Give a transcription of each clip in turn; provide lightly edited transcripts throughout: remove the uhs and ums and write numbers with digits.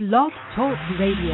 Blog Talk Radio.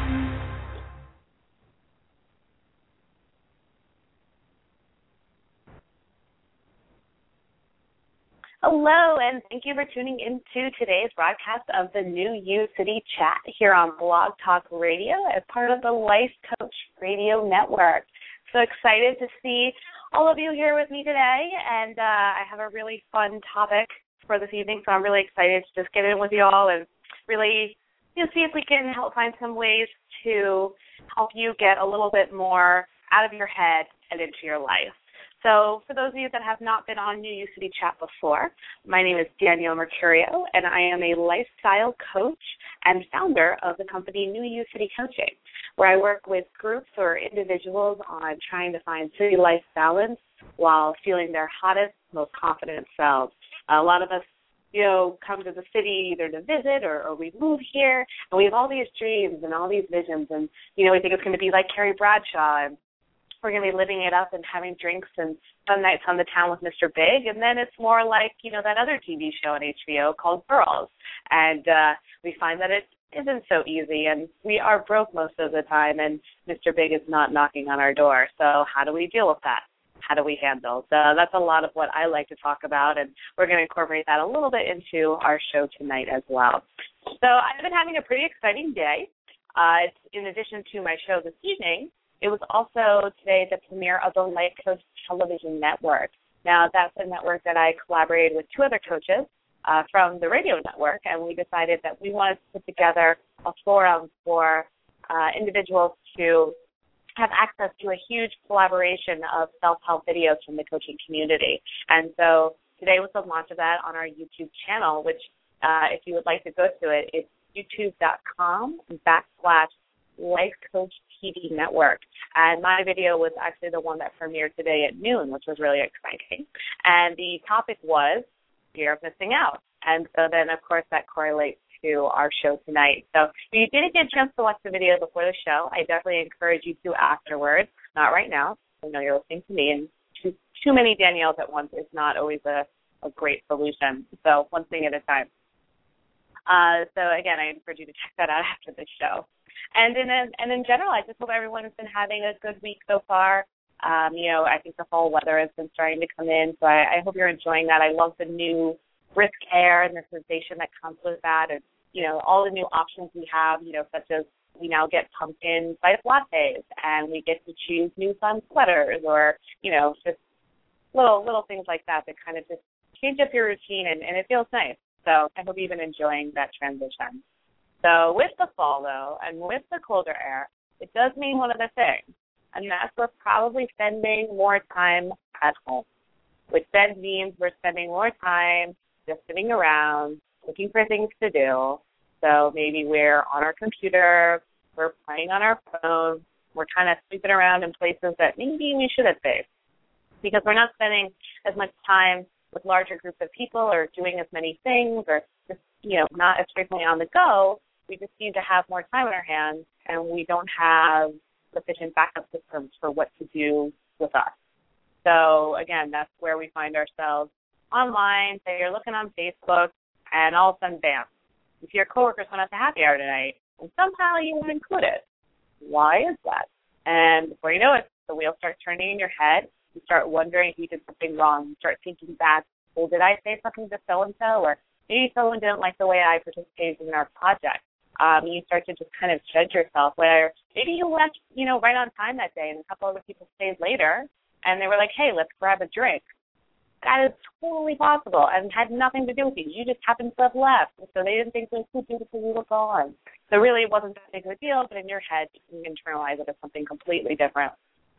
Hello, and thank you for tuning into today's broadcast of the New You City Chat here on Blog Talk Radio as part of the Life Coach Radio Network. So excited to see all of you here with me today, and I have a really fun topic for this evening, so I'm really excited to just get in with you all and really see if we can help find some ways to help you get a little bit more out of your head and into your life. So for those of you that have not been on New You City Chat before, my name is Danielle Mercurio, and I am a lifestyle coach and founder of the company New You City Coaching, where I work with groups or individuals on trying to find city life balance while feeling their hottest, most confident selves. A lot of us, come to the city either to visit or we move here, and we have all these dreams and all these visions, and, we think it's going to be like Carrie Bradshaw, and we're going to be living it up and having drinks and fun nights on the town with Mr. Big, and then it's more like, that other TV show on HBO called Girls, and we find that it isn't so easy, and we are broke most of the time, and Mr. Big is not knocking on our door. So how do we deal with that? How do we handle? So that's a lot of what I like to talk about, and we're going to incorporate that a little bit into our show tonight as well. So I've been having a pretty exciting day. In addition to my show this evening, it was also today the premiere of the Life Coach Television Network. Now, that's a network that I collaborated with two other coaches from the radio network, and we decided that we wanted to put together a forum for individuals to have access to a huge collaboration of self-help videos from the coaching community. And so today was the launch of that on our YouTube channel, which if you would like to go to it, it's youtube.com/Life Coach TV Network. And my video was actually the one that premiered today at noon, which was really exciting. And the topic was fear of missing out. And so then, of course, that correlates to our show tonight. So if you didn't get a chance to watch the video before the show, I definitely encourage you to afterwards. Not right now. I know you're listening to me, and too many Danielles at once is not always a great solution. So one thing at a time. So, again, I encourage you to check that out after the show. And in general, I just hope everyone has been having a good week so far. I think the fall weather has been starting to come in, so I hope you're enjoying that. I love the new brisk air and the sensation that comes with that, and, all the new options we have, such as we now get pumpkin spice lattes, and we get to choose new fun sweaters, or, just little things like that kind of just change up your routine, and it feels nice. So I hope you've been enjoying that transition. So with the fall, though, and with the colder air, it does mean one other thing, and that's we're probably spending more time at home, which then means we're spending more time just sitting around, looking for things to do. So maybe we're on our computer, we're playing on our phone, we're kind of sleeping around in places that maybe we shouldn't be, because we're not spending as much time with larger groups of people or doing as many things, or just, not as frequently on the go. We just need to have more time on our hands, and we don't have sufficient backup systems for what to do with us. So, again, that's where we find ourselves online. Say you're looking on Facebook, and all of a sudden, bam, if your coworkers went out to happy hour tonight, and somehow you weren't included. Why is that? And before you know it, the wheels start turning in your head. You start wondering if you did something wrong. You start thinking back, well, did I say something to so-and-so? Or maybe someone didn't like the way I participated in our project. You start to just kind of judge yourself, where maybe you left, right on time that day, and a couple other people stayed later, and they were like, hey, let's grab a drink. That is totally possible and had nothing to do with you. You just happened to have left, so they didn't think it was too big because you were gone. So really it wasn't that big of a deal, but in your head you internalize it as something completely different.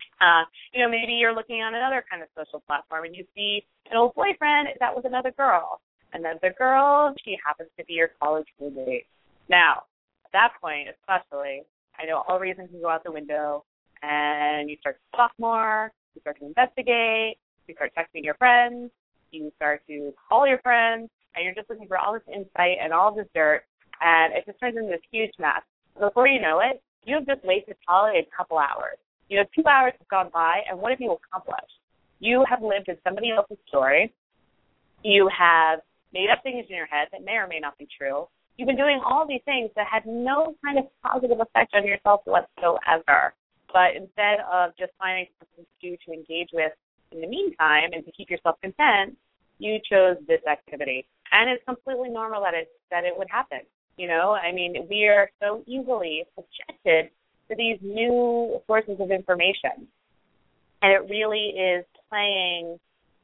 Maybe you're looking on another kind of social platform and you see an old boyfriend that was another girl. Another girl, she happens to be your college roommate. Now, at that point especially, I know all reason can go out the window, and you start to talk more, you start to investigate, you start texting your friends, you start to call your friends, and you're just looking for all this insight and all this dirt, and it just turns into this huge mess. Before you know it, you've just wasted probably a couple hours. 2 hours have gone by, and what have you accomplished? You have lived in somebody else's story. You have made up things in your head that may or may not be true. You've been doing all these things that had no kind of positive effect on yourself whatsoever. But instead of just finding something to do to engage with in the meantime and to keep yourself content, you chose this activity. And it's completely normal that it would happen. You know, I mean, we are so easily subjected to these new sources of information. And it really is playing,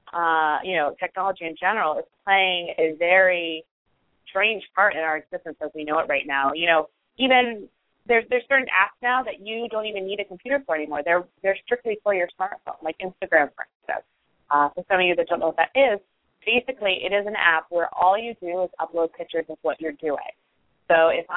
technology in general is playing a very strange part in our existence as we know it right now. You know, even there's certain apps now that you don't even need a computer for anymore. They're strictly for your smartphone, like Instagram, for instance. For some of you that don't know what that is, basically it is an app where all you do is upload pictures of what you're doing. So if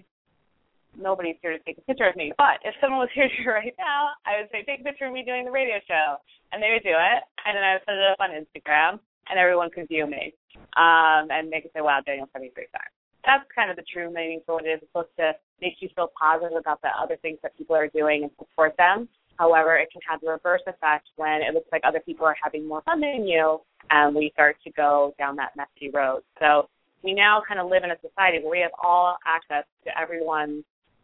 nobody's here to take a picture of me, but if someone was here right now, I would say, take a picture of me doing the radio show. And they would do it, and then I would put it up on Instagram, and everyone could view me and they could say, wow, Danielle sent me a great time. That's kind of the true meaning for what it is. It's supposed to make you feel positive about the other things that people are doing and support them. However, it can have the reverse effect when it looks like other people are having more fun than you, and we start to go down that messy road. So we now kind of live in a society where we have all access to everyone's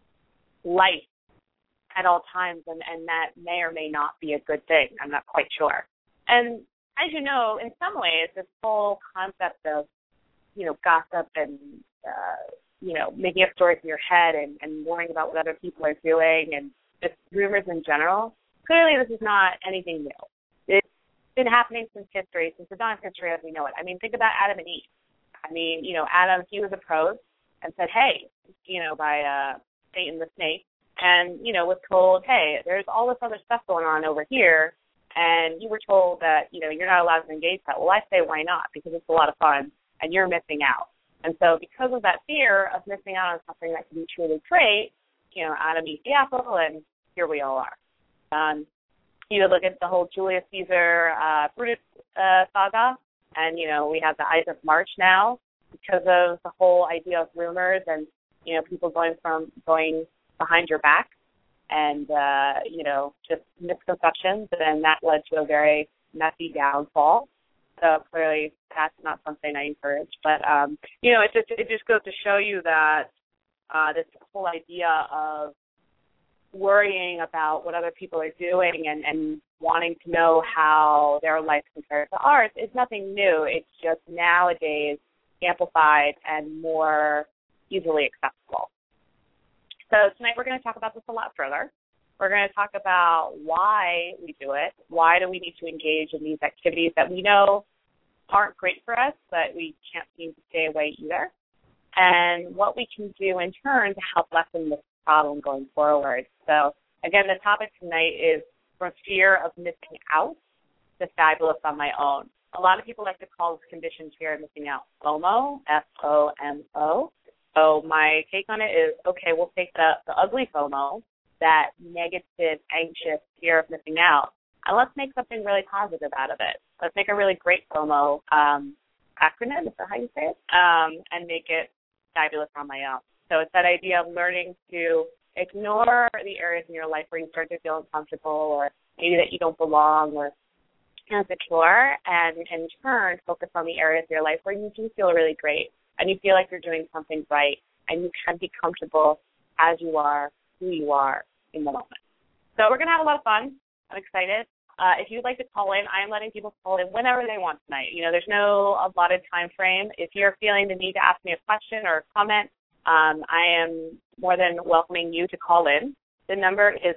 life at all times, and that may or may not be a good thing. I'm not quite sure. And as you know, in some ways, this whole concept of, gossip and, making up stories in your head and worrying about what other people are doing and just rumors in general, clearly this is not anything new. It's been happening since history, since the dawn of history as we know it. I mean, think about Adam and Eve. I mean, Adam, he was approached and said, hey, by Satan the snake, and, was told, hey, there's all this other stuff going on over here, and you were told that, you're not allowed to engage that. Well, I say, why not? Because it's a lot of fun, and you're missing out. And so because of that fear of missing out on something that can be truly great, Adam eats the apple, and here we all are. You look at the whole Julius Caesar Brutus saga, and, we have the Ides of March now because of the whole idea of rumors and, people going behind your back and, just misconceptions, and that led to a very messy downfall. So clearly that's not something I encourage. But, it just goes to show you that this whole idea of worrying about what other people are doing and wanting to know how their life compares to ours is nothing new. It's just nowadays amplified and more easily accessible. So tonight we're going to talk about this a lot further. We're going to talk about why we do it. Why do we need to engage in these activities that we know aren't great for us, but we can't seem to stay away either? And what we can do in turn to help lessen this problem going forward. So, again, the topic tonight is from fear of missing out to fabulous on my own. A lot of people like to call this condition fear of missing out FOMO, F-O-M-O. So my take on it is, okay, we'll take the ugly FOMO, that negative, anxious fear of missing out, and let's make something really positive out of it. Let's make a really great FOMO acronym, is that how you say it? And make it fabulous on my own. So it's that idea of learning to ignore the areas in your life where you start to feel uncomfortable or maybe that you don't belong or insecure, and in turn focus on the areas of your life where you do feel really great and you feel like you're doing something right and you can be comfortable as you are, who you are in the moment. So we're going to have a lot of fun. I'm excited. If you'd like to call in, I am letting people call in whenever they want tonight. There's no allotted time frame. If you're feeling the need to ask me a question or a comment, I am more than welcoming you to call in. The number is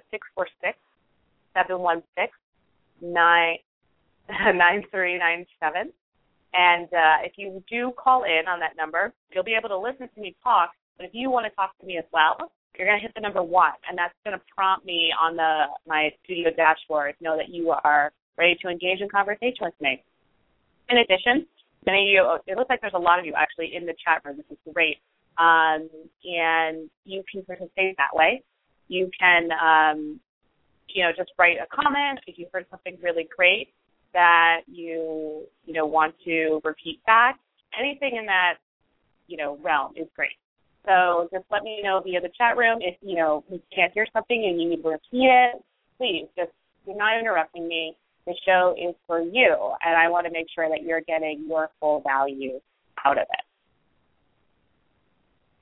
646-716-9397. And if you do call in on that number, you'll be able to listen to me talk. But if you want to talk to me as well, you're going to hit the number 1, and that's going to prompt me on my studio dashboard to know that you are ready to engage in conversation with me. In addition, many of you, it looks like there's a lot of you actually in the chat room. This is great. And you can participate that way. You can, just write a comment if you've heard something really great that you want to repeat back. Anything in that, realm is great. So just let me know via the chat room if, you can't hear something and you need to repeat it. Please, you're not interrupting me. The show is for you, and I want to make sure that you're getting your full value out of it.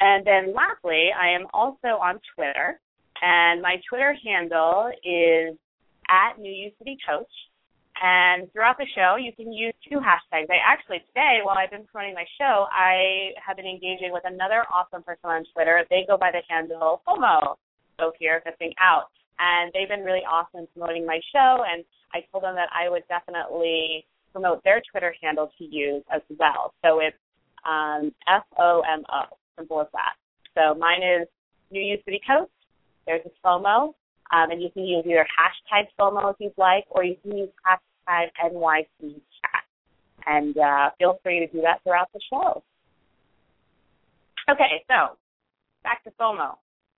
And then lastly, I am also on Twitter, and my Twitter handle is @NewYouCityCoach. And throughout the show, you can use 2 hashtags. Today, while I've been promoting my show, I have been engaging with another awesome person on Twitter. They go by the handle FOMO, so Fear of Missing Out. And they've been really awesome promoting my show, and I told them that I would definitely promote their Twitter handle to use as well. So it's FOMO, simple as that. So mine is NewYouCityCoach. There's a FOMO. And you can use either hashtag FOMO if you'd like, or you can use hashtag NYCChat. And feel free to do that throughout the show. Okay, so back to FOMO.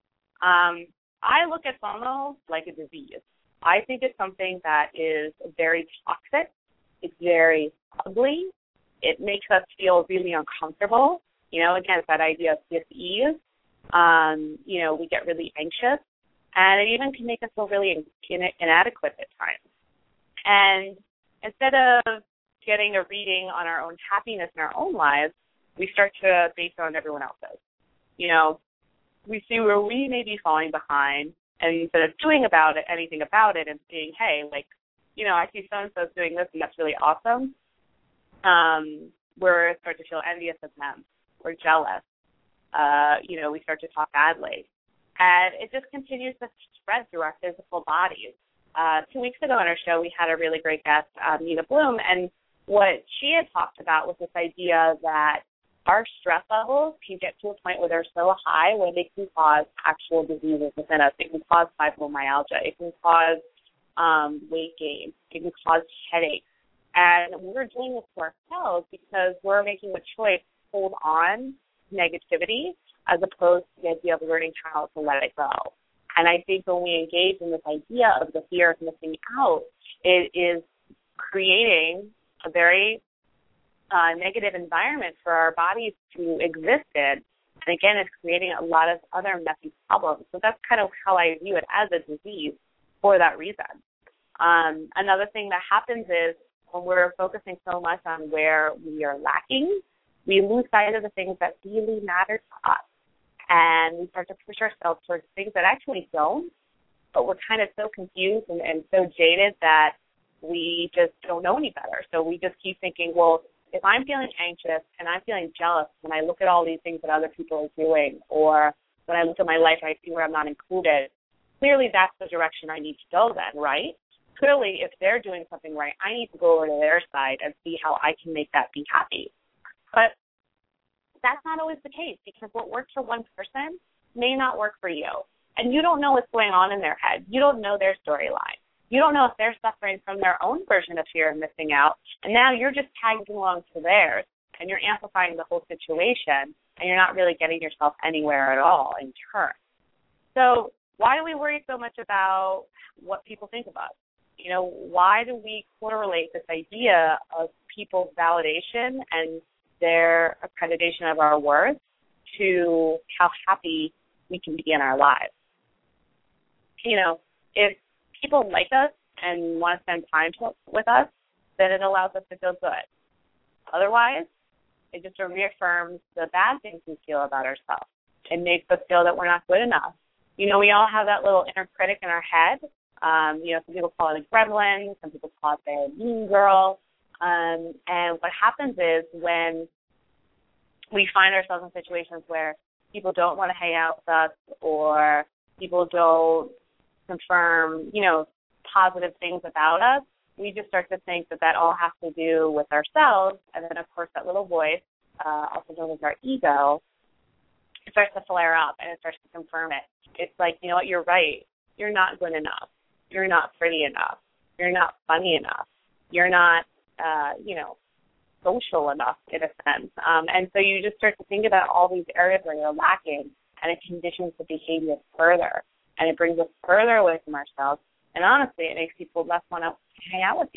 I look at FOMO like a disease. I think it's something that is very toxic. It's very ugly. It makes us feel really uncomfortable. Again, it's that idea of dis-ease. We get really anxious. And it even can make us feel really inadequate at times. And instead of getting a reading on our own happiness in our own lives, we start to base it on everyone else's. We see where we may be falling behind, and instead of doing anything about it and seeing, hey, I see so-and-so's doing this, and that's really awesome, we're start to feel envious of them. We're jealous. We start to talk badly. And it just continues to spread through our physical bodies. 2 weeks ago on our show, we had a really great guest, Nina Bloom, and what she had talked about was this idea that our stress levels can get to a point where they're so high where they can cause actual diseases within us. It can cause fibromyalgia. It can cause weight gain. It can cause headaches. And we're doing this to ourselves because we're making a choice to hold on to negativity as opposed to the idea of learning how to let it go. And I think when we engage in this idea of the fear of missing out, it is creating a very negative environment for our bodies to exist in. And again, it's creating a lot of other messy problems. So that's kind of how I view it, as a disease for that reason. Another thing that happens is when we're focusing so much on where we are lacking, we lose sight of the things that really matter to us. And we start to push ourselves towards things that actually don't, but we're kind of so confused and so jaded that we just don't know any better. So we just keep thinking, well, if I'm feeling anxious and I'm feeling jealous when I look at all these things that other people are doing, or when I look at my life and I see where I'm not included, clearly that's the direction I need to go then, right? Clearly, if they're doing something right, I need to go over to their side and see how I can make that be happy. But that's not always the case, because what works for one person may not work for you. And you don't know what's going on in their head. You don't know their storyline. You don't know if they're suffering from their own version of fear of missing out, and now you're just tagging along to theirs, and you're amplifying the whole situation, and you're not really getting yourself anywhere at all in turn. So why do we worry so much about what people think of us? Why do we correlate this idea of people's validation and their accreditation of our worth to how happy we can be in our lives? If people like us and want to spend time with us, then it allows us to feel good. Otherwise, it just reaffirms the bad things we feel about ourselves. It makes us feel that we're not good enough. We all have that little inner critic in our head. Some people call it a gremlin. Some people call it the mean girl. And what happens is when we find ourselves in situations where people don't want to hang out with us, or people don't confirm, positive things about us, we just start to think that all has to do with ourselves. And then, of course, that little voice, also known as our ego, starts to flare up, and it starts to confirm it. It's like, you know what, you're right. You're not good enough. You're not pretty enough. You're not funny enough. You're not, social enough, in a sense. And so you just start to think about all these areas where you're lacking, and it conditions the behavior further, and it brings us further away from ourselves. And honestly, it makes people less want to hang out with you.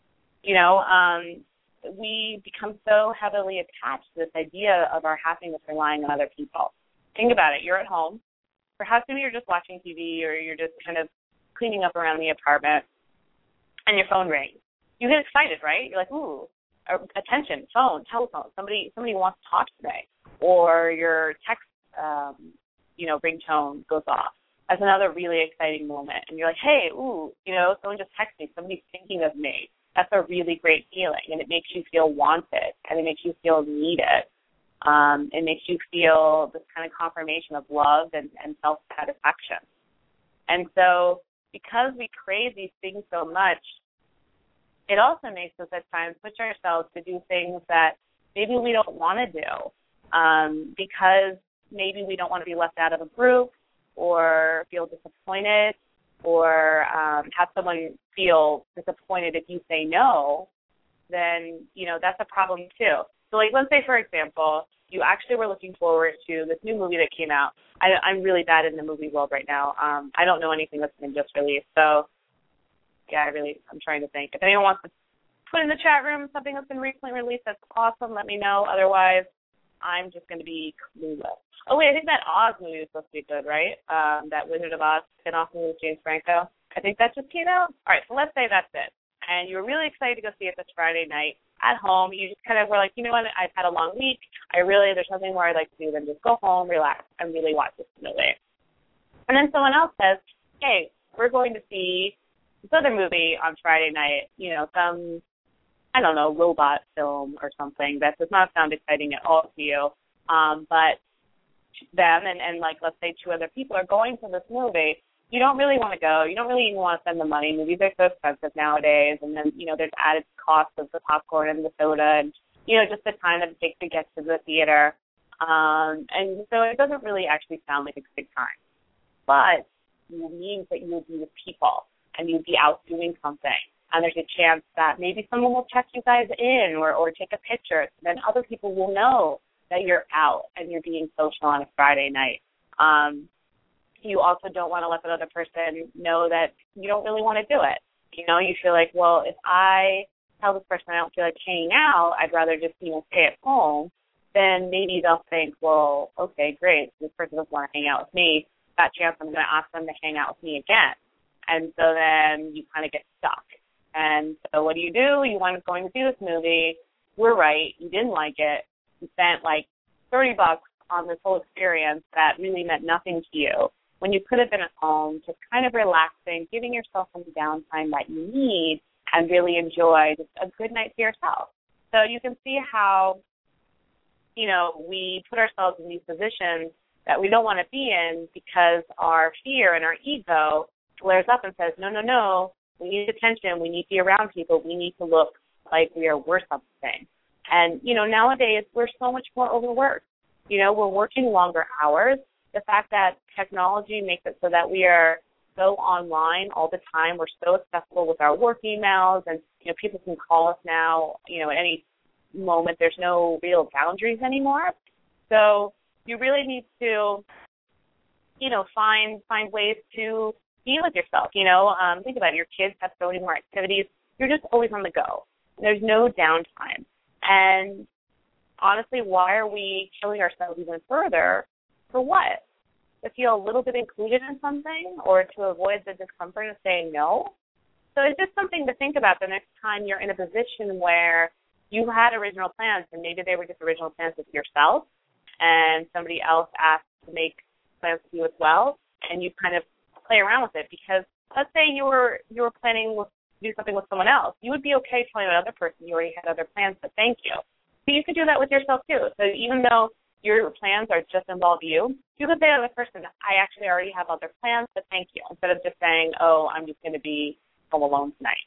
We become so heavily attached to this idea of our happiness relying on other people. Think about it. You're at home. Perhaps maybe you're just watching TV, or you're just kind of cleaning up around the apartment, and your phone rings. You get excited, right? You're like, ooh, attention, phone, telephone. Somebody wants to talk today. Or your text ringtone goes off. That's another really exciting moment. And you're like, hey, ooh, someone just texted me. Somebody's thinking of me. That's a really great feeling, and it makes you feel wanted, and it makes you feel needed. It makes you feel this kind of confirmation of love and self-satisfaction. And so because we crave these things so much, it also makes us at times push ourselves to do things that maybe we don't want to do because maybe we don't want to be left out of a group or feel disappointed or have someone feel disappointed if you say no, then, that's a problem too. So, let's say, for example, you actually were looking forward to this new movie that came out. I'm really bad in the movie world right now. I don't know anything that's been just released. So, yeah, I'm trying to think. If anyone wants to put in the chat room something that's been recently released that's awesome, let me know. Otherwise, I'm just going to be clueless. Oh, wait, I think that Oz movie was supposed to be good, right? That Wizard of Oz spin-off movie with James Franco. I think that just came out. All right, so let's say that's it. And you were really excited to go see it this Friday night at home. You just kind of were like, you know what, I've had a long week. There's nothing more I'd like to do than just go home, relax, and really watch this movie. And then someone else says, hey, we're going to see this other movie on Friday night, some, I don't know, robot film or something that does not sound exciting at all to you. But them and let's say two other people are going to this movie. You don't really want to go. You don't really even want to spend the money. Movies are so expensive nowadays. And then, there's added costs of the popcorn and the soda and, just the time that it takes to get to the theater. And so it doesn't really actually sound like a good time. But it means that you'll be with people and you'll be out doing something. And there's a chance that maybe someone will check you guys in or take a picture. So then other people will know that you're out and you're being social on a Friday night. You also don't want to let the other person know that you don't really want to do it. You feel like, well, if I tell this person I don't feel like hanging out, I'd rather just, stay at home, then maybe they'll think, well, okay, great, this person doesn't want to hang out with me. That chance I'm going to ask them to hang out with me again. And so then you kind of get stuck. And so what do? You wind up going to see this movie. We're right. You didn't like it. You spent like $30 on this whole experience that really meant nothing to you when you could have been at home, just kind of relaxing, giving yourself some downtime that you need and really enjoy just a good night to yourself. So you can see how, we put ourselves in these positions that we don't want to be in because our fear and our ego flares up and says, no, we need attention, we need to be around people, we need to look like we are worth something. And, nowadays we're so much more overworked. We're working longer hours. The fact that technology makes it so that we are so online all the time, we're so accessible with our work emails, and, people can call us now, at any moment. There's no real boundaries anymore. So you really need to, find ways to be with yourself. Think about it. Your kids have so many more activities. You're just always on the go. There's no downtime. And honestly, why are we killing ourselves even further? For what? To feel a little bit included in something or to avoid the discomfort of saying no? So it's just something to think about the next time you're in a position where you had original plans, and maybe they were just original plans with yourself, and somebody else asked to make plans with you as well, and you kind of play around with it. Because let's say you were planning to do something with someone else. You would be okay telling another person you already had other plans, but thank you. So you could do that with yourself too. So even though your plans are just involve you could say to the person, I actually already have other plans, but thank you, instead of just saying, oh, I'm just going to be home alone tonight.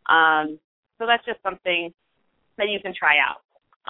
So that's just something that you can try out.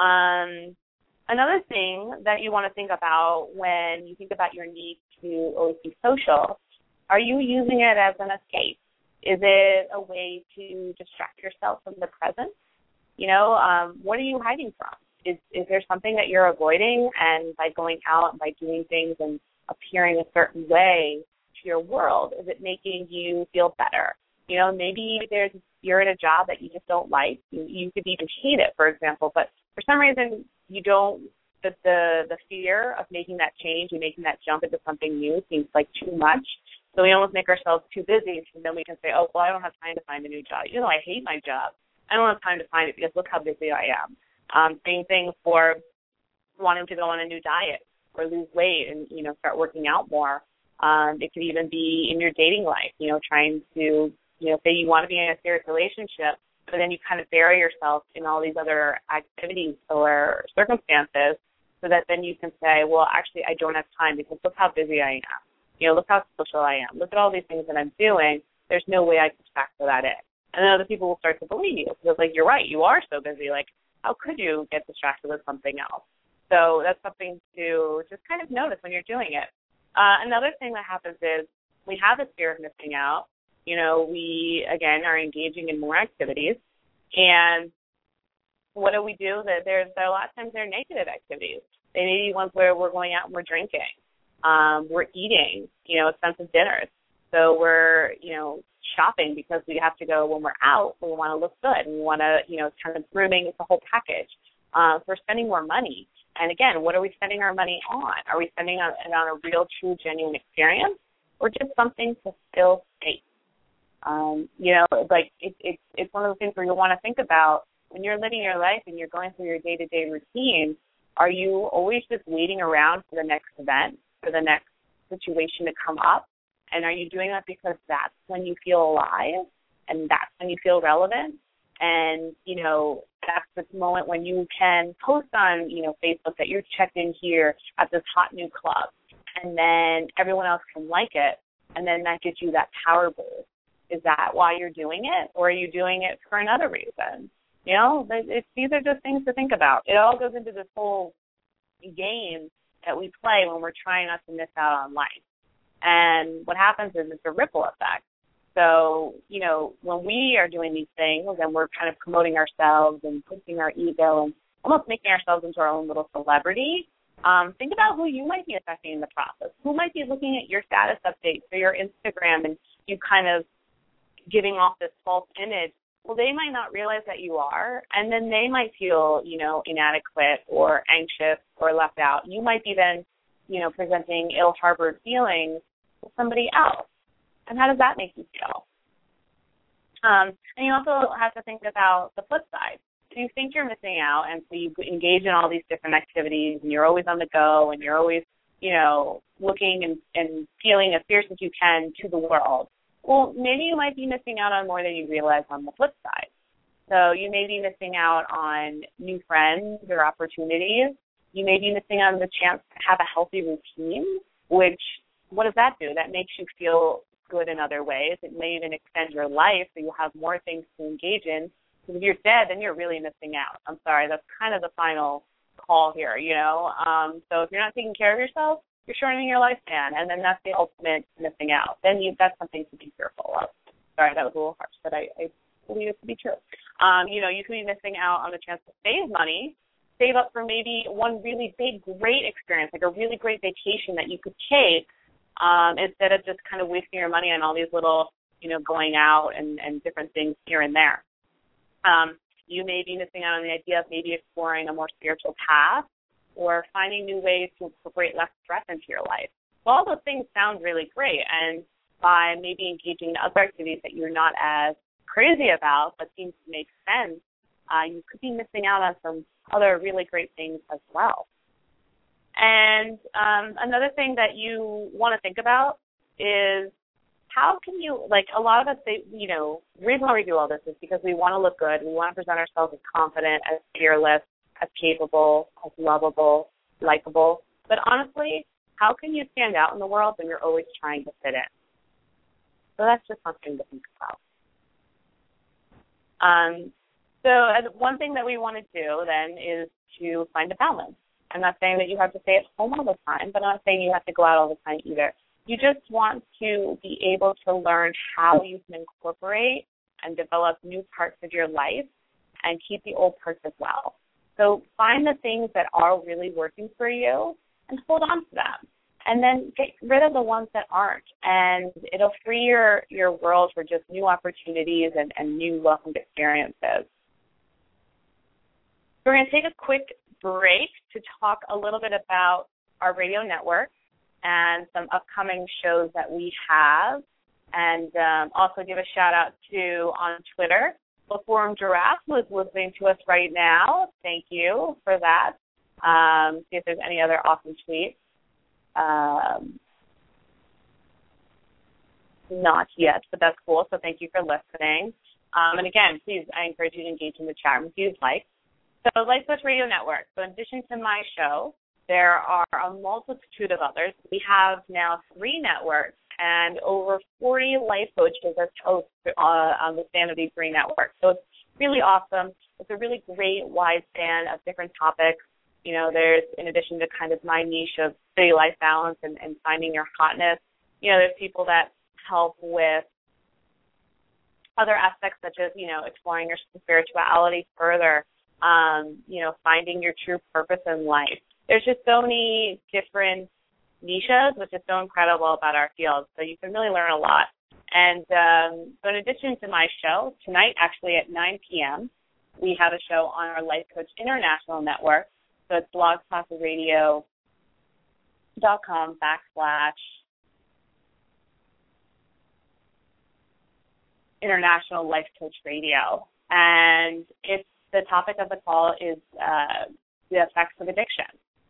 Another thing that you want to think about when you think about your need to always be social, are you using it as an escape? Is it a way to distract yourself from the present? What are you hiding from? Is there something that you're avoiding? And by going out and by doing things and appearing a certain way to your world, is it making you feel better? Maybe you're in a job that you just don't like. You could even hate it, for example, but for some reason you don't. The fear of making that change and making that jump into something new seems like too much. So we almost make ourselves too busy, and then we can say, oh, well, I don't have time to find a new job. I hate my job. I don't have time to find it because look how busy I am. Same thing for wanting to go on a new diet. or lose weight and, start working out more. It could even be in your dating life, trying to, say you want to be in a serious relationship, but then you kind of bury yourself in all these other activities or circumstances so that then you can say, well, actually, I don't have time because look how busy I am. Look how social I am. Look at all these things that I'm doing. There's no way I can factor that in. And then other people will start to believe you because, you're right, you are so busy. How could you get distracted with something else? So that's something to just kind of notice when you're doing it. Another thing that happens is we have a fear of missing out. We, again, are engaging in more activities. And what do? There's a lot of times they're negative activities. They may be ones where we're going out and we're drinking. We're eating, expensive dinners. So we're, shopping because we have to go when we're out. We want to look good. And we want to, kind of grooming. It's a whole package. We're spending more money. And again, what are we spending our money on? Are we spending it on a real, true, genuine experience or just something to fill space? It's one of those things where you want to think about when you're living your life and you're going through your day-to-day routine, are you always just waiting around for the next event, for the next situation to come up? And are you doing that because that's when you feel alive and that's when you feel relevant? And, that's the moment when you can post on, Facebook that you're checked in here at this hot new club. And then everyone else can like it. And then that gives you that power boost. Is that why you're doing it? Or are you doing it for another reason? These are just things to think about. It all goes into this whole game that we play when we're trying not to miss out on life. And what happens is it's a ripple effect. So, when we are doing these things and we're kind of promoting ourselves and pushing our ego and almost making ourselves into our own little celebrity, think about who you might be affecting in the process. Who might be looking at your status updates or your Instagram and you kind of giving off this false image? Well, they might not realize that you are, and then they might feel, inadequate or anxious or left out. You might be then, presenting ill-harbored feelings to somebody else. And how does that make you feel? And you also have to think about the flip side. So you think you're missing out, and so you engage in all these different activities, and you're always on the go, and you're always, looking and feeling as fierce as you can to the world. Well, maybe you might be missing out on more than you realize on the flip side. So you may be missing out on new friends or opportunities. You may be missing out on the chance to have a healthy routine, which, what does that do? That makes you feel good in other ways. It may even extend your life so you'll have more things to engage in. Because if you're dead, then you're really missing out. I'm sorry, that's kind of the final call here, So if you're not taking care of yourself, you're shortening your lifespan, and then that's the ultimate missing out. Then that's something to be fearful of. Sorry, that was a little harsh, but I believe it to be true. You could be missing out on the chance to save money, save up for maybe one really big, great experience, like a really great vacation that you could take, instead of just kind of wasting your money on all these little, going out and different things here and there. You may be missing out on the idea of maybe exploring a more spiritual path or finding new ways to incorporate less stress into your life. So all those things sound really great, and by maybe engaging in other activities that you're not as crazy about but seem to make sense, you could be missing out on some other really great things as well. And another thing that you want to think about is how can you, a lot of us, the reason why we do all this is because we want to look good. We want to present ourselves as confident, as fearless, as capable, as lovable, likable. But honestly, how can you stand out in the world when you're always trying to fit in? So that's just something to think about. One thing that we want to do then is to find a balance. I'm not saying that you have to stay at home all the time, but I'm not saying you have to go out all the time either. You just want to be able to learn how you can incorporate and develop new parts of your life and keep the old parts as well. So find the things that are really working for you and hold on to them. And then get rid of the ones that aren't. And it'll free your world for just new opportunities and new welcomed experiences. We're going to take a quick break to talk a little bit about our radio network and some upcoming shows that we have, and also give a shout-out to, on Twitter, the Forum Giraffe, who is listening to us right now. Thank you for that. See if there's any other awesome tweets. Not yet, but that's cool. So thank you for listening. And again, please, I encourage you to engage in the chat room if you'd like. So Life Coach Radio Network. So in addition to my show, there are a multitude of others. We have now 3 networks and over 40 life coaches as hosts on the Sanity 3 network. So it's really awesome. It's a really great wide span of different topics. You know, there's, in addition to kind of my niche of city life balance and finding your hotness, you know, there's people that help with other aspects such as, you know, exploring your spirituality further, you know, finding your true purpose in life. There's just so many different niches, which is so incredible about our field. So you can really learn a lot. And so in addition to my show, tonight actually at 9 p.m., we have a show on our Life Coach International Network. So it's blogtalkradio.com/International Life Coach Radio. And it's the topic of the call is the effects of addiction.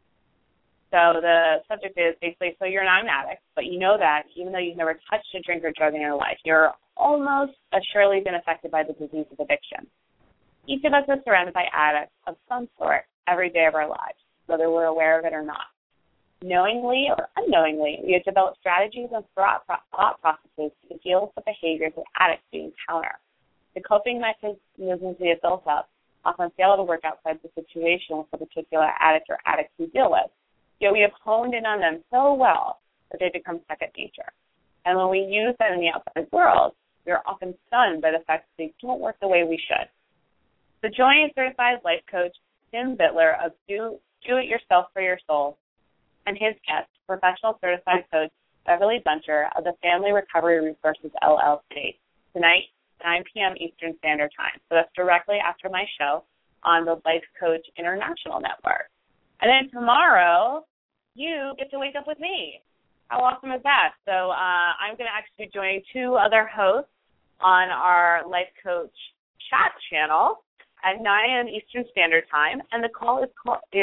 So the subject is basically, so you're not an addict, but you know that even though you've never touched a drink or drug in your life, you're almost assuredly been affected by the disease of addiction. Each of us is surrounded by addicts of some sort every day of our lives, whether we're aware of it or not. Knowingly or unknowingly, we have developed strategies and thought processes to deal with the behaviors that addicts do encounter. The coping mechanisms we have built up often fail to work outside the situation with the particular addict or addicts we deal with. Yet we have honed in on them so well that they become second nature. And when we use them in the outside world, we are often stunned by the fact that they don't work the way we should. So join certified life coach Tim Bittler of Do It Yourself for Your Soul and his guest, professional certified coach Beverly Buncher of the Family Recovery Resources, LLC, tonight, 9 p.m. Eastern Standard Time. So that's directly after my show on the Life Coach International Network. And then tomorrow, you get to wake up with me. How awesome is that? So I'm going to actually be joining 2 other hosts on our Life Coach chat channel at 9 a.m. Eastern Standard Time, and the call is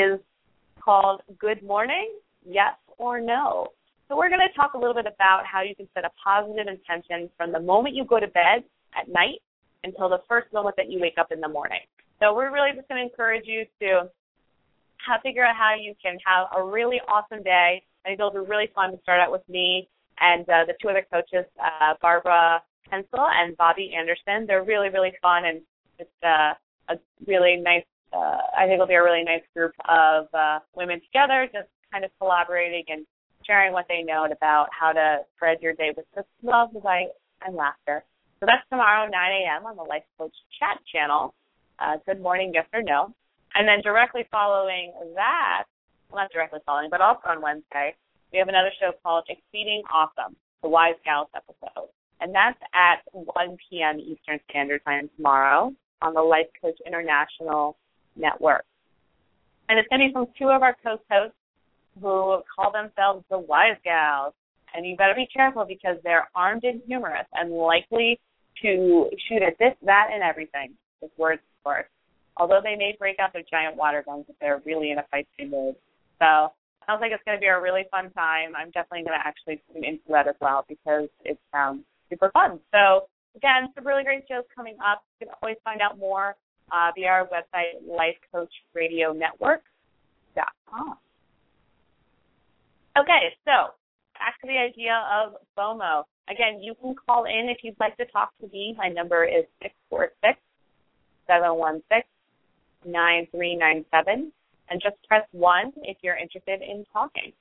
called Good Morning, Yes or No. So we're going to talk a little bit about how you can set a positive intention from the moment you go to bed at night until the first moment that you wake up in the morning. So we're really just going to encourage you to figure out how you can have a really awesome day. I think it'll be really fun to start out with me and the 2 other coaches, Barbara Hensel and Bobby Anderson. They're really, really fun, and it's a really nice, I think it'll be a really nice group of women together, just kind of collaborating and sharing what they know about how to spread your day with just love, light, and laughter. So that's tomorrow, 9 a.m. on the Life Coach chat channel. Good morning, yes or no. And then directly following that, well, not directly following, but also on Wednesday, we have another show called Exceeding Awesome, the Wise Gals episode. And that's at 1 p.m. Eastern Standard Time tomorrow on the Life Coach International Network. And it's going to be from 2 of our co-hosts who call themselves the Wise Gals. And you better be careful because they're armed and humorous and likely to shoot at this, that, and everything with words, of course. Although they may break out their giant water guns if they're really in a feisty mood. So it sounds like it's going to be a really fun time. I'm definitely going to actually tune into that as well because it sounds super fun. So, again, some really great shows coming up. You can always find out more via our website, lifecoachradionetwork.com. Okay, so back to the idea of FOMO. Again, you can call in if you'd like to talk to me. My number is 646-716-9397, and just press 1 if you're interested in talking.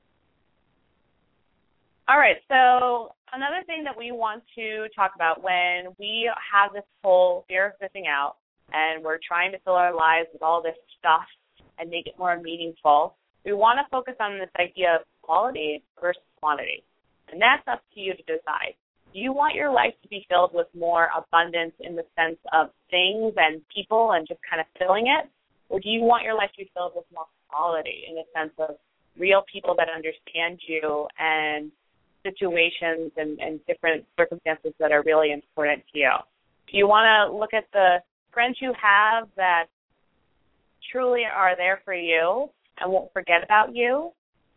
All right, so another thing that we want to talk about when we have this whole fear of missing out and we're trying to fill our lives with all this stuff and make it more meaningful, we want to focus on this idea of quality versus quantity. And that's up to you to decide. Do you want your life to be filled with more abundance in the sense of things and people and just kind of filling it? Or do you want your life to be filled with more quality in the sense of real people that understand you and situations and different circumstances that are really important to you? Do you want to look at the friends you have that truly are there for you and won't forget about you?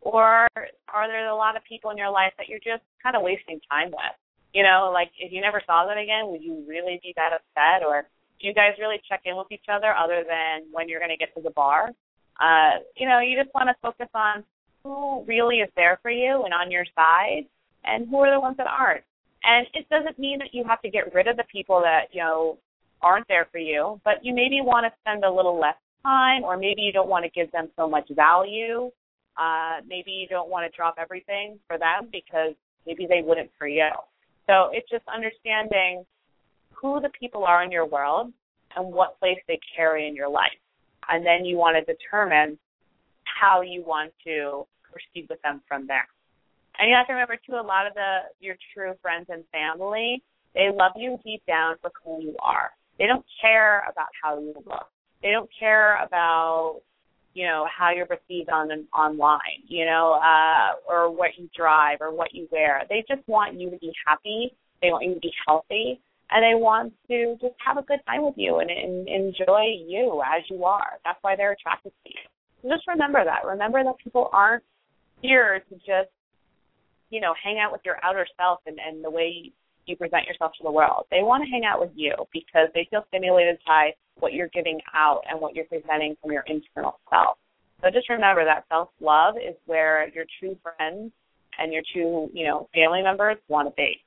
Or are there a lot of people in your life that you're just kind of wasting time with? You know, like if you never saw them again, would you really be that upset? Or do you guys really check in with each other other than when you're going to get to the bar? You know, you just want to focus on who really is there for you and on your side and who are the ones that aren't. And it doesn't mean that you have to get rid of the people that, you know, aren't there for you, but you maybe want to spend a little less time, or maybe you don't want to give them so much value. Maybe you don't want to drop everything for them because maybe they wouldn't for you. So it's just understanding who the people are in your world and what place they carry in your life. And then you want to determine how you want to proceed with them from there. And you have to remember, too, a lot of your true friends and family, they love you deep down for who you are. They don't care about how you look. They don't care about, you know, how you're perceived online, you know, or what you drive or what you wear. They just want you to be happy. They want you to be healthy. And they want to just have a good time with you and enjoy you as you are. That's why they're attracted to you. So just remember that. Remember that people aren't here to just, you know, hang out with your outer self and the way you present yourself to the world. They want to hang out with you because they feel stimulated by what you're giving out and what you're presenting from your internal self. So just remember that self-love is where your true friends and your true, you know, family members want to be.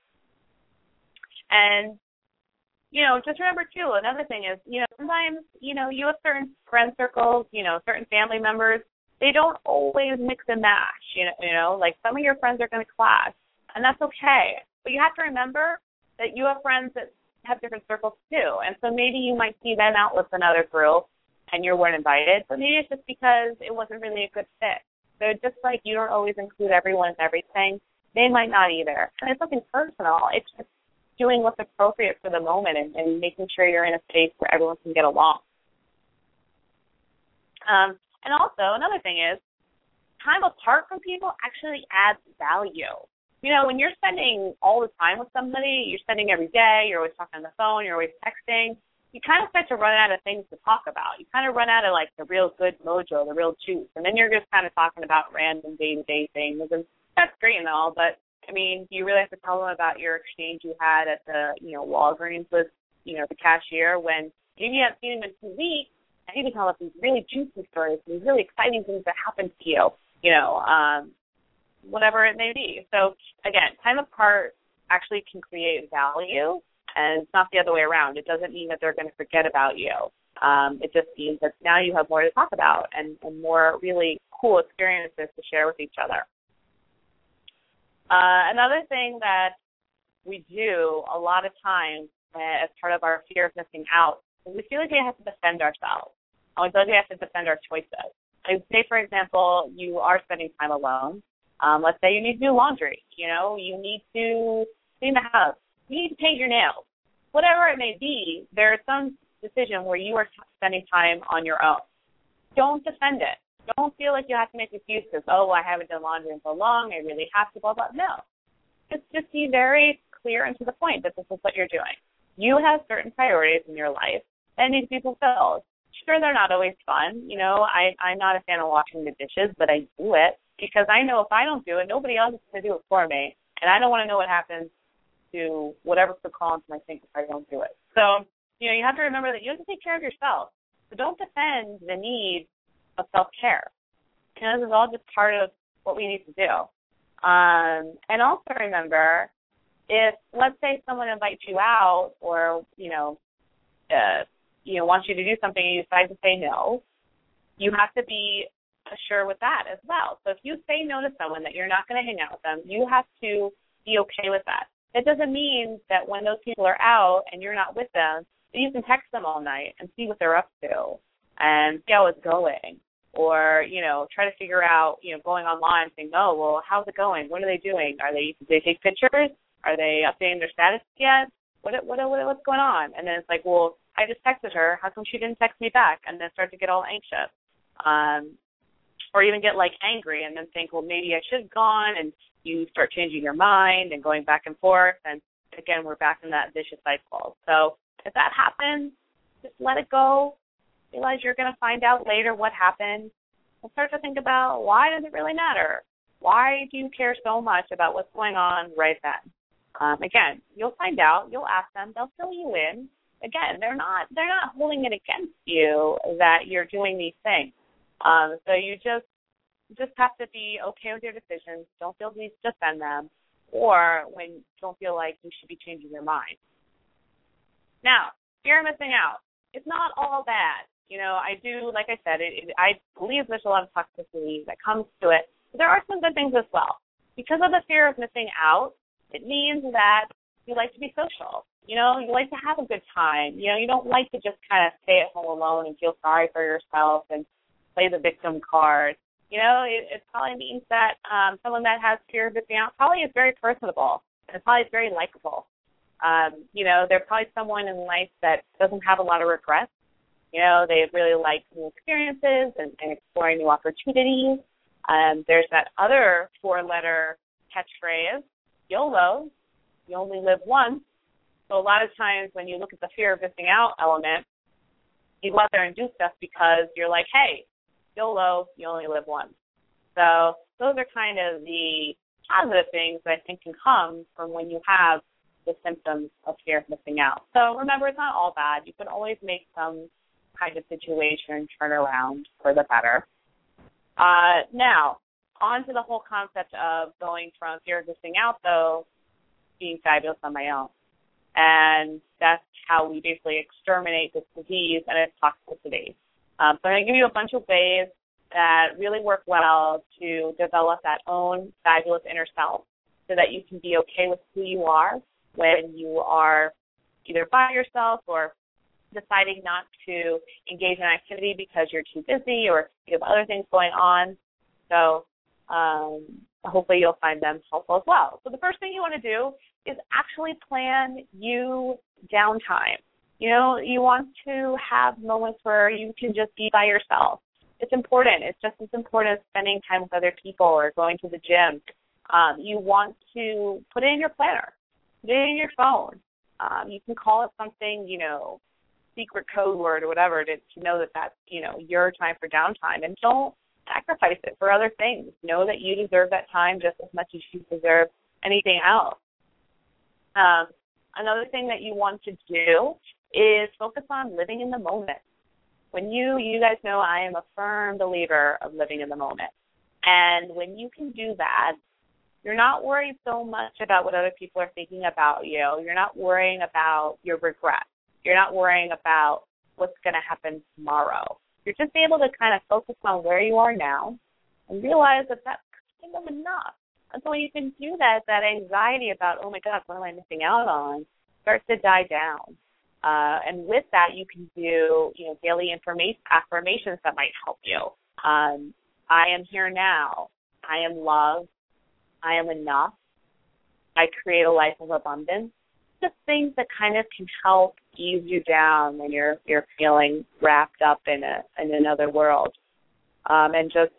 And, you know, just remember, too, another thing is, you know, sometimes, you know, you have certain friend circles, you know, certain family members, they don't always mix and match, you know, like some of your friends are going to clash, and that's okay. But you have to remember that you have friends that have different circles, too, and so maybe you might see them out with another group and you weren't invited, but maybe it's just because it wasn't really a good fit. So just like you don't always include everyone in everything, they might not either. And it's nothing personal. It's just doing what's appropriate for the moment and making sure you're in a space where everyone can get along. And also, another thing is, time apart from people actually adds value. You know, when you're spending all the time with somebody, you're spending every day, you're always talking on the phone, you're always texting, you kind of start to run out of things to talk about. You kind of run out of, like, the real good mojo, the real juice. And then you're just kind of talking about random day-to-day things. And that's great and all, but I mean, you really have to tell them about your exchange you had at the, you know, Walgreens with, you know, the cashier when maybe you haven't seen him in 2 weeks, and you can tell us these really juicy stories, these really exciting things that happened to you, you know, whatever it may be. So, again, time apart actually can create value, and it's not the other way around. It doesn't mean that they're going to forget about you. It just means that now you have more to talk about and more really cool experiences to share with each other. Another thing that we do a lot of times as part of our fear of missing out is we feel like we have to defend ourselves. And we feel like we have to defend our choices. Like, say, for example, you are spending time alone. Let's say you need to do laundry. You know, you need to clean the house. You need to paint your nails. Whatever it may be, there is some decision where you are spending time on your own. Don't defend it. Don't feel like you have to make excuses. Oh, I haven't done laundry in so long. I really have to, blah, blah. No. Just be very clear and to the point that this is what you're doing. You have certain priorities in your life that need to be fulfilled. Sure, they're not always fun. You know, I'm not a fan of washing the dishes, but I do it because I know if I don't do it, nobody else is going to do it for me. And I don't want to know what happens to whatever could crawl into my sink if I don't do it. So, you know, you have to remember that you have to take care of yourself. So don't defend the need of self-care. You know, this is all just part of what we need to do. And also remember, if, let's say, someone invites you out or, wants you to do something and you decide to say no, you have to be sure with that as well. So if you say no to someone that you're not going to hang out with them, you have to be okay with that. It doesn't mean that when those people are out and you're not with them, that you can text them all night and see what they're up to and see how it's going. Or, try to figure out, going online saying, oh, well, how's it going? What are they doing? Did they take pictures? Are they updating their status yet? What's going on? And then it's like, well, I just texted her. How come she didn't text me back? And then start to get all anxious. Or even get, angry and then think, well, maybe I should have gone, and you start changing your mind and going back and forth. And, again, we're back in that vicious cycle. So if that happens, just let it go. Realize you're going to find out later what happened. We'll start to think about, why does it really matter? Why do you care so much about what's going on right then? Again, you'll find out. You'll ask them. They'll fill you in. Again, they're not holding it against you that you're doing these things. So you just have to be okay with your decisions. Don't feel the need to defend them, or when you don't feel like you should be changing your mind. Now, fear of missing out. It's not all bad. I do, like I said, I believe there's a lot of toxicity that comes to it. But there are some good things as well. Because of the fear of missing out, it means that you like to be social. You like to have a good time. You don't like to just kind of stay at home alone and feel sorry for yourself and play the victim card. It probably means that someone that has fear of missing out probably is very personable and probably is very likable. They're probably someone in life that doesn't have a lot of regrets. They really like new experiences and exploring new opportunities. There's that other 4-letter catchphrase, YOLO, you only live once. So a lot of times when you look at the fear of missing out element, you go out there and do stuff because you're like, hey, YOLO, you only live once. So those are kind of the positive things that I think can come from when you have the symptoms of fear of missing out. So remember, it's not all bad. You can always make some kind of situation turn around for the better. Now, on to the whole concept of going from fear of missing out, though, being fabulous on my own. And that's how we basically exterminate this disease and its toxicity. So I'm going to give you a bunch of ways that really work well to develop that own fabulous inner self so that you can be okay with who you are when you are either by yourself or deciding not to engage in activity because you're too busy or you have other things going on. So hopefully you'll find them helpful as well. So the first thing you want to do is actually plan you downtime. You want to have moments where you can just be by yourself. It's important. It's just as important as spending time with other people or going to the gym. You want to put it in your planner. Put it in your phone. You can call it something, secret code word or whatever to know that that's, your time for downtime. And don't sacrifice it for other things. Know that you deserve that time just as much as you deserve anything else. Another thing that you want to do is focus on living in the moment. When you guys know I am a firm believer of living in the moment. And when you can do that, you're not worried so much about what other people are thinking about you. You're not worrying about your regrets. You're not worrying about what's going to happen tomorrow. You're just able to kind of focus on where you are now and realize that that's kind of enough. And so when you can do that, that anxiety about, oh, my God, what am I missing out on, starts to die down. And with that, you can do, daily affirmations that might help you. I am here now. I am loved. I am enough. I create a life of abundance. Just things that kind of can help ease you down when you're feeling wrapped up in another world. And just,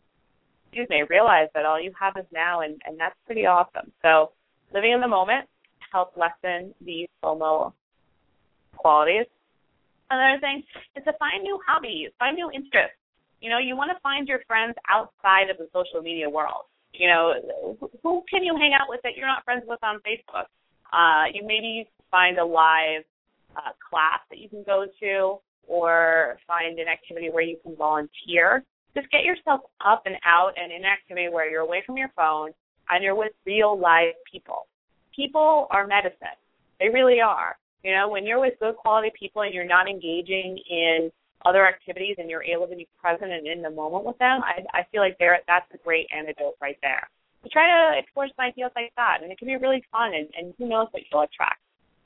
realize that all you have is now, and that's pretty awesome. So living in the moment helps lessen these FOMO qualities. Another thing is to find new hobbies, find new interests. You want to find your friends outside of the social media world. Who can you hang out with that you're not friends with on Facebook? You maybe find a live class that you can go to or find an activity where you can volunteer. Just get yourself up and out and in an activity where you're away from your phone and you're with real live people. People are medicine. They really are. When you're with good quality people and you're not engaging in other activities and you're able to be present and in the moment with them, I feel like that's a great antidote right there. So try to explore some ideas like that, and it can be really fun, and who knows what you'll attract.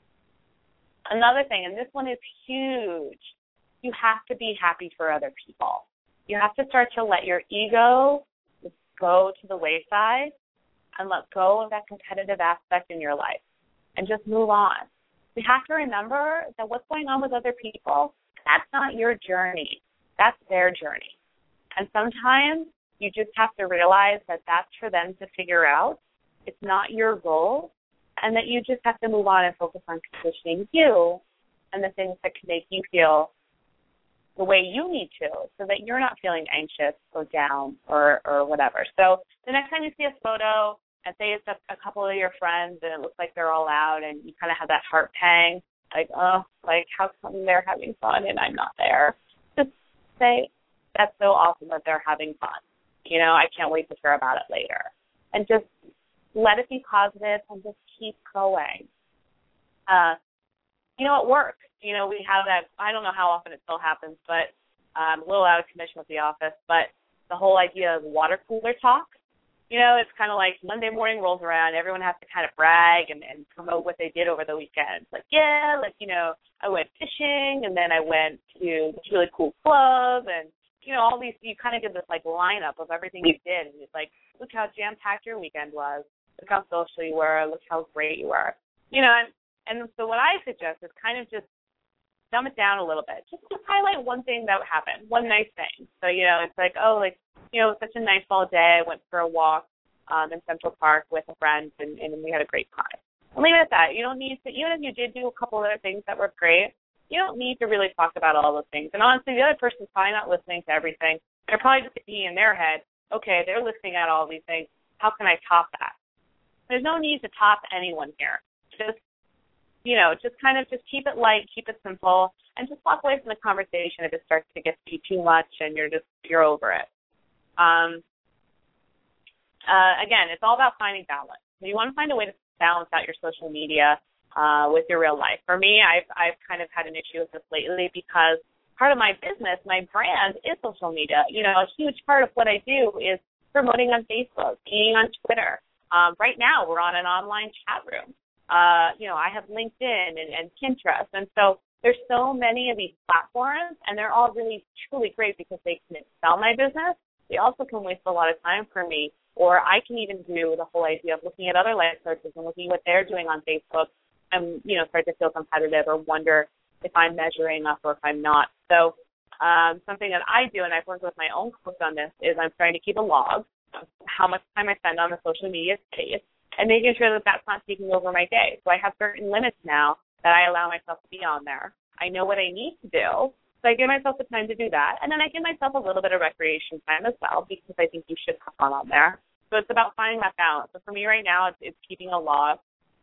Another thing, and this one is huge, you have to be happy for other people. You have to start to let your ego go to the wayside and let go of that competitive aspect in your life and just move on. We have to remember that what's going on with other people, that's not your journey. That's their journey. And sometimes you just have to realize that that's for them to figure out. It's not your goal, and that you just have to move on and focus on positioning you and the things that can make you feel the way you need to so that you're not feeling anxious or down or whatever. So the next time you see a photo and say it's a couple of your friends and it looks like they're all out and you kind of have that heart pang, like, oh, like how come they're having fun and I'm not there? Just say, that's so awesome that they're having fun. You know, I can't wait to hear about it later. And just let it be positive and just keep going. You know, it works. You know, we have that, I don't know how often it still happens, but I'm a little out of commission with the office, but the whole idea of water cooler talk, you know, it's kind of like Monday morning rolls around, everyone has to kind of brag and promote what they did over the weekend. Like, yeah, like, you know, I went fishing and then I went to this really cool club and, you know, all these, you kind of get this like lineup of everything you did. And it's like, look how jam-packed your weekend was. Look how social you were. Look how great you were. You know, and so what I suggest is kind of just dumb it down a little bit. Just highlight one thing that happened, one nice thing. So, you know, it's like, oh, like, you know, it was such a nice fall day. I went for a walk in Central Park with a friend, and we had a great time. And leave it at that. You don't need to, even if you did do a couple other things that were great, you don't need to really talk about all those things. And honestly, the other person's probably not listening to everything. They're probably just thinking in their head, okay, they're listening at all these things. How can I top that? There's no need to top anyone here. Just, you know, just kind of just keep it light, keep it simple, and just walk away from the conversation if it starts to get to be too much and you're over it. Again, it's all about finding balance. You want to find a way to balance out your social media with your real life. For me, I've kind of had an issue with this lately because part of my business, my brand, is social media. You know, a huge part of what I do is promoting on Facebook, being on Twitter. Right now, we're on an online chat room. You know, I have LinkedIn and Pinterest, and so there's so many of these platforms, and they're all really, truly great because they can sell my business. They also can waste a lot of time for me, or I can even do the whole idea of looking at other life coaches and looking at what they're doing on Facebook and, you know, start to feel competitive or wonder if I'm measuring up or if I'm not. So something that I do, and I've worked with my own coach on this, is I'm trying to keep a log of how much time I spend on the social media space and making sure that that's not taking over my day. So I have certain limits now that I allow myself to be on there. I know what I need to do, so I give myself the time to do that. And then I give myself a little bit of recreation time as well because I think you should have fun on there. So it's about finding that balance. So for me right now, it's keeping a log.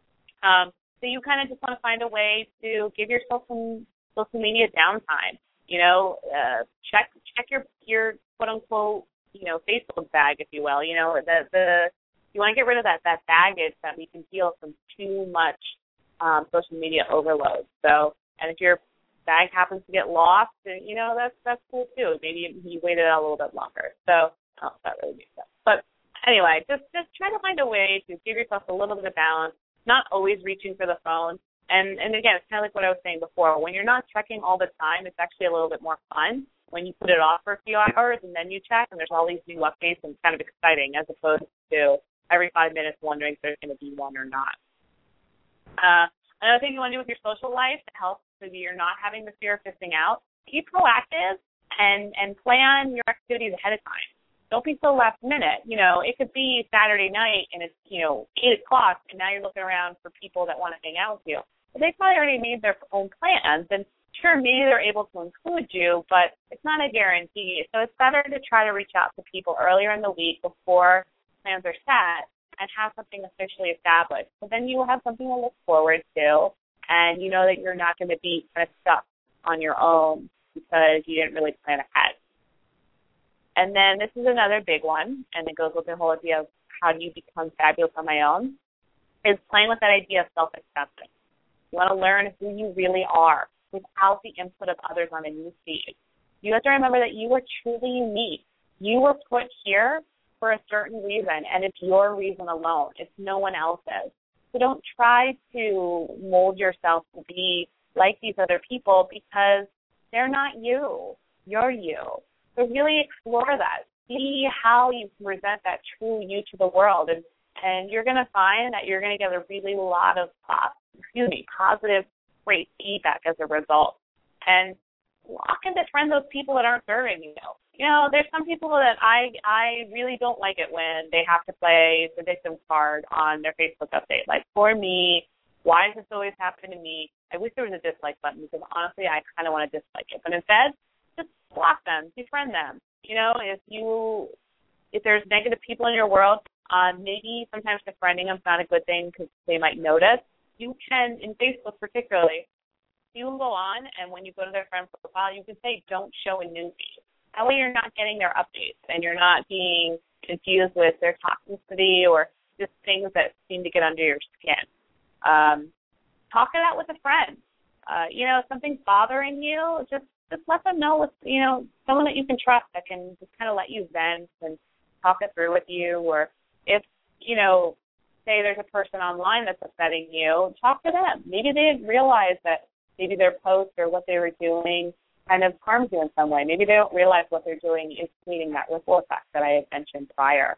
So you kind of just want to find a way to give yourself some social media downtime. You know, check your quote unquote, you know, Facebook bag, if you will. You know, you want to get rid of that baggage that we can feel from too much social media overload. So, and if your bag happens to get lost, then, you know, that's cool too. Maybe you waited out a little bit longer. So, that really makes sense. But anyway, just try to find a way to give yourself a little bit of balance. Not always reaching for the phone. And again, it's kind of like what I was saying before. When you're not checking all the time, it's actually a little bit more fun when you put it off for a few hours and then you check and there's all these new updates and it's kind of exciting as opposed to every 5 minutes wondering if there's going to be one or not. Another thing you want to do with your social life to help so that you're not having the fear of missing out, be proactive and plan your activities ahead of time. Don't be so last minute. You know, it could be Saturday night and it's, you know, 8 o'clock and now you're looking around for people that want to hang out with you. But they probably already made their own plans, and sure, maybe they're able to include you, but it's not a guarantee. So it's better to try to reach out to people earlier in the week before plans are set and have something officially established. So then you will have something to look forward to, and you know that you're not going to be kind of stuck on your own because you didn't really plan ahead. And then this is another big one, and it goes with the whole idea of how do you become fabulous on my own, is playing with that idea of self-acceptance. You want to learn who you really are without the input of others on a new feed. You have to remember that you are truly unique. You were put here for a certain reason, and it's your reason alone. It's no one else's. So don't try to mold yourself to be like these other people because they're not you. You're you. So really explore that. See how you present that true you to the world. And you're going to find that you're going to get a really lot of positive, great feedback as a result. And lock and befriend those people that aren't serving you. You know, there's some people that I really don't like it when they have to play the victim card on their Facebook update. Like, for me, why does this always happen to me? I wish there was a dislike button because honestly, I kind of want to dislike it. But instead, just block them, befriend them. You know, if there's negative people in your world, maybe sometimes befriending them is not a good thing because they might notice. You can, in Facebook particularly, you can go on, and when you go to their friend profile, you can say, don't show a newsfeed. That way you're not getting their updates, and you're not being confused with their toxicity or just things that seem to get under your skin. Talk it out with a friend. If something's bothering you, just let them know with, someone that you can trust that can just kind of let you vent and talk it through with you. Or if, say there's a person online that's upsetting you, talk to them. Maybe they didn't realize that maybe their post or what they were doing kind of harms you in some way. Maybe they don't realize what they're doing is creating that ripple effect that I had mentioned prior.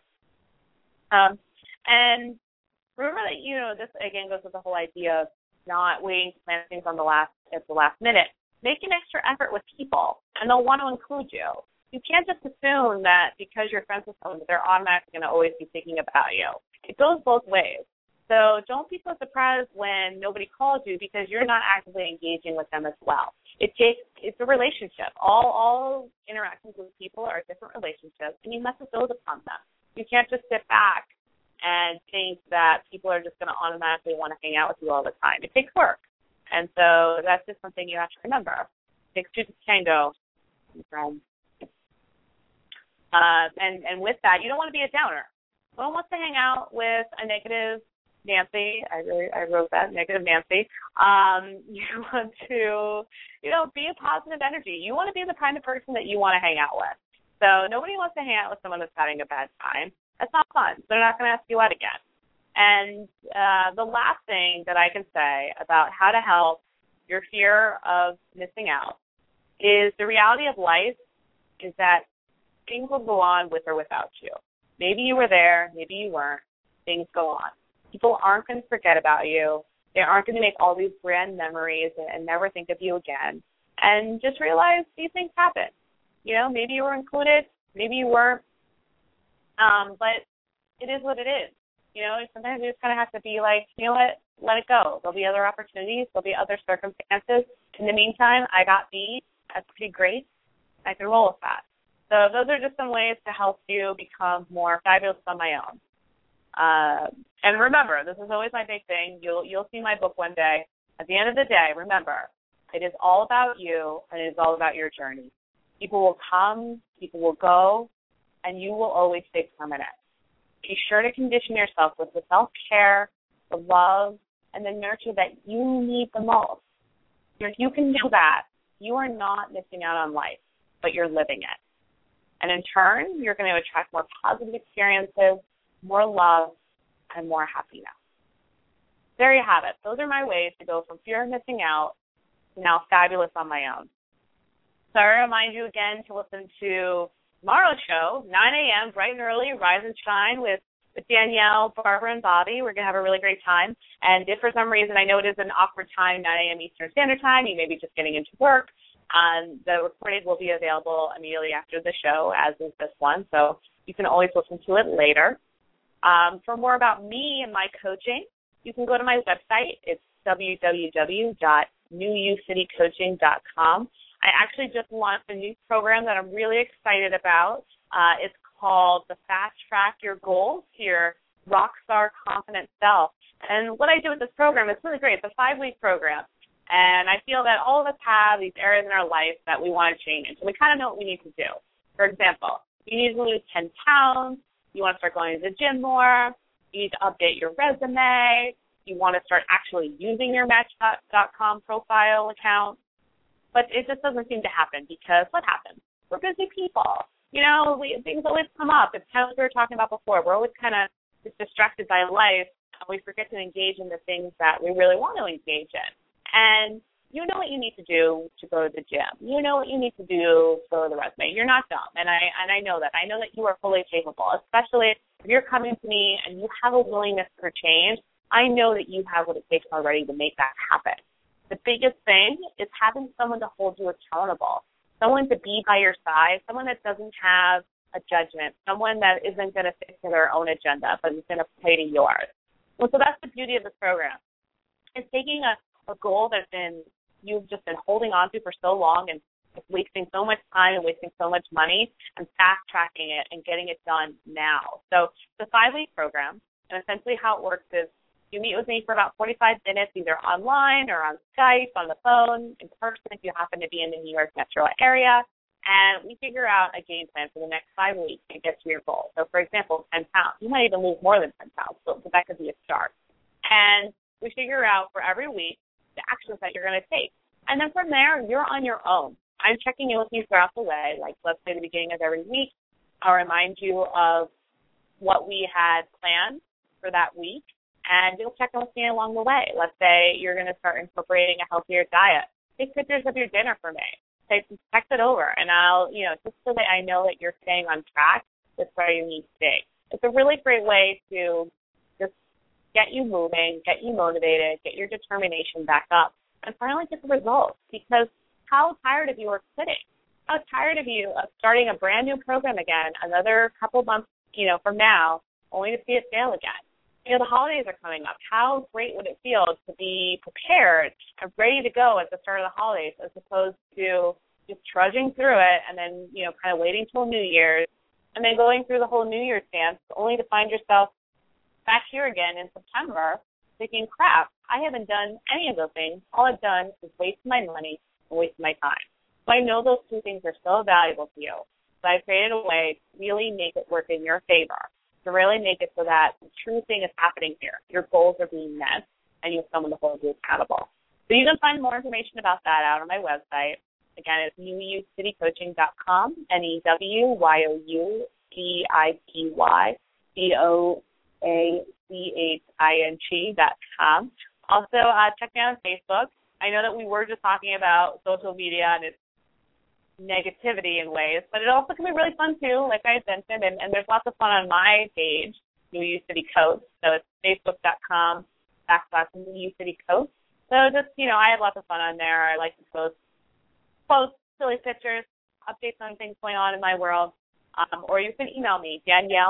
And remember that, this again goes with the whole idea of not waiting to plan things at the last minute. Make an extra effort with people, and they'll want to include you. You can't just assume that because you're friends with someone that they're automatically going to always be thinking about you. It goes both ways. So don't be so surprised when nobody calls you because you're not actively engaging with them as well. It's a relationship. All interactions with people are different relationships, and you must build upon them. You can't just sit back and think that people are just going to automatically want to hang out with you all the time. It takes work. And so that's just something you have to remember. It takes two to tango, friends. And with that, you don't want to be a downer. No one wants to hang out with a negative Nancy. I wrote that, negative Nancy. You want to, be a positive energy. You want to be the kind of person that you want to hang out with. So nobody wants to hang out with someone that's having a bad time. That's not fun. They're not going to ask you out again. And the last thing that I can say about how to help your fear of missing out is the reality of life is that things will go on with or without you. Maybe you were there, maybe you weren't. Things go on. People aren't going to forget about you. They aren't going to make all these grand memories and never think of you again. And just realize these things happen. Maybe you were included, maybe you weren't. But it is what it is. Sometimes you just kind of have to be like, you know what, let it go. There'll be other opportunities. There'll be other circumstances. In the meantime, I got these. That's pretty great. I can roll with that. So those are just some ways to help you become more fabulous on my own. And remember, this is always my big thing. You'll see my book one day. At the end of the day, remember, it is all about you, and it is all about your journey. People will come, people will go, and you will always stay permanent. Be sure to condition yourself with the self-care, the love, and the nurture that you need the most. If you can do that, you are not missing out on life, but you're living it. And in turn, you're going to attract more positive experiences, more love, and more happiness. There you have it. Those are my ways to go from fear of missing out to now fabulous on my own. So I remind you again to listen to tomorrow's show, 9 a.m., bright and early, Rise and Shine with Danielle, Barbara, and Bobby. We're going to have a really great time. And if for some reason, I know it is an awkward time, 9 a.m. Eastern Standard Time, you may be just getting into work, the recording will be available immediately after the show, as is this one. So you can always listen to it later. For more about me and my coaching, you can go to my website. It's www.newucitycoaching.com. I actually just launched a new program that I'm really excited about. It's called the Fast Track Your Goals to Your Rockstar Confident Self. And what I do with this program is really great. It's a 5-week program. And I feel that all of us have these areas in our life that we want to change. And we kind of know what we need to do. For example, you need to lose 10 pounds. You want to start going to the gym more. You need to update your resume. You want to start actually using your Match.com profile account. But it just doesn't seem to happen because what happens? We're busy people. Things always come up. It's kind of what we were talking about before. We're always kind of distracted by life, and we forget to engage in the things that we really want to engage in. And you know what you need to do to go to the gym. You know what you need to do to go to the resume. You're not dumb, and I know that. I know that you are fully capable, especially if you're coming to me and you have a willingness for change. I know that you have what it takes already to make that happen. The biggest thing is having someone to hold you accountable, someone to be by your side, someone that doesn't have a judgment, someone that isn't going to stick to their own agenda but is going to play to yours. Well, so that's the beauty of this program. It's taking a goal you've just been holding on to for so long and It's wasting so much time and wasting so much money and fast-tracking it and getting it done now. So it's a 5-week program, and essentially how it works is you meet with me for about 45 minutes, either online or on Skype, on the phone, in person if you happen to be in the New York metro area, and we figure out a game plan for the next 5 weeks to get to your goal. So, for example, 10 pounds. You might even lose more than 10 pounds, so that could be a start. And we figure out for every week the actions that you're going to take. And then from there, you're on your own. I'm checking in with you throughout the way. Like, let's say the beginning of every week, I'll remind you of what we had planned for that week, and you'll check in with me along the way. Let's say you're going to start incorporating a healthier diet. Take pictures of your dinner for me. Text it over, and I'll, just so that I know that you're staying on track with where you need to be. It's a really great way to just get you moving, get you motivated, get your determination back up, and finally get the results. Because how tired of you are quitting? How tired of you of starting a brand new program again another couple months, from now, only to see it fail again? The holidays are coming up. How great would it feel to be prepared and ready to go at the start of the holidays as opposed to just trudging through it and then, kind of waiting till New Year's and then going through the whole New Year's dance only to find yourself back here again in September thinking, crap, I haven't done any of those things. All I've done is waste my money and waste my time. So I know those two things are so valuable to you. So I've created a way to really make it work in your favor, to really make it so that the true thing is happening here. Your goals are being met, and you have someone to hold you accountable. So you can find more information about that out on my website. Again, it's newucitycoaching.com, NEWUYOUCITYCOACHING.com. Also, check me out on Facebook. I know that we were just talking about social media and its negativity in ways, but it also can be really fun too, like I mentioned, and there's lots of fun on my page, New U City Coach. So it's facebook.com/New City Coach. So just, I have lots of fun on there. I like to post silly pictures, updates on things going on in my world. Or you can email me,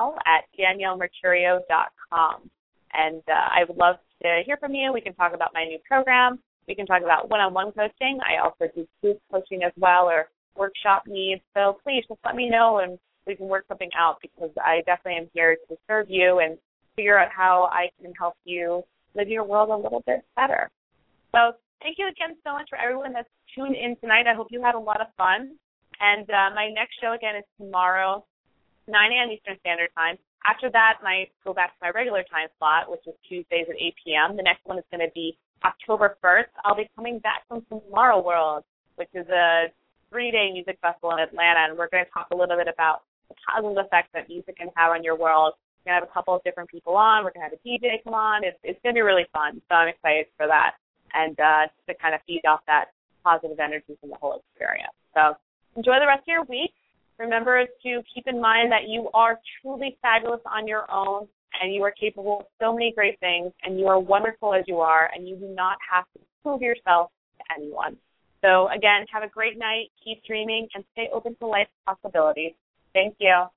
Danielle@DanielleMercurio.com. And I would love to hear from you. We can talk about my new program. We can talk about one-on-one coaching. I also do group coaching as well, or workshop needs. So please just let me know and we can work something out, because I definitely am here to serve you and figure out how I can help you live your world a little bit better. So thank you again so much for everyone that's tuned in tonight. I hope you had a lot of fun. And my next show, again, is tomorrow, 9 a.m. Eastern Standard Time. After that, I go back to my regular time slot, which is Tuesdays at 8 p.m. The next one is going to be October 1st. I'll be coming back from Tomorrow World, which is a 3-day music festival in Atlanta, and we're going to talk a little bit about the positive effects that music can have on your world. We're going to have a couple of different people on. We're going to have a DJ come on. It's going to be really fun, so I'm excited for that, and to kind of feed off that positive energy from the whole experience. So enjoy the rest of your week. Remember to keep in mind that you are truly fabulous on your own, and you are capable of so many great things, and you are wonderful as you are, and you do not have to prove yourself to anyone. So, again, have a great night, keep dreaming, and stay open to life's possibilities. Thank you.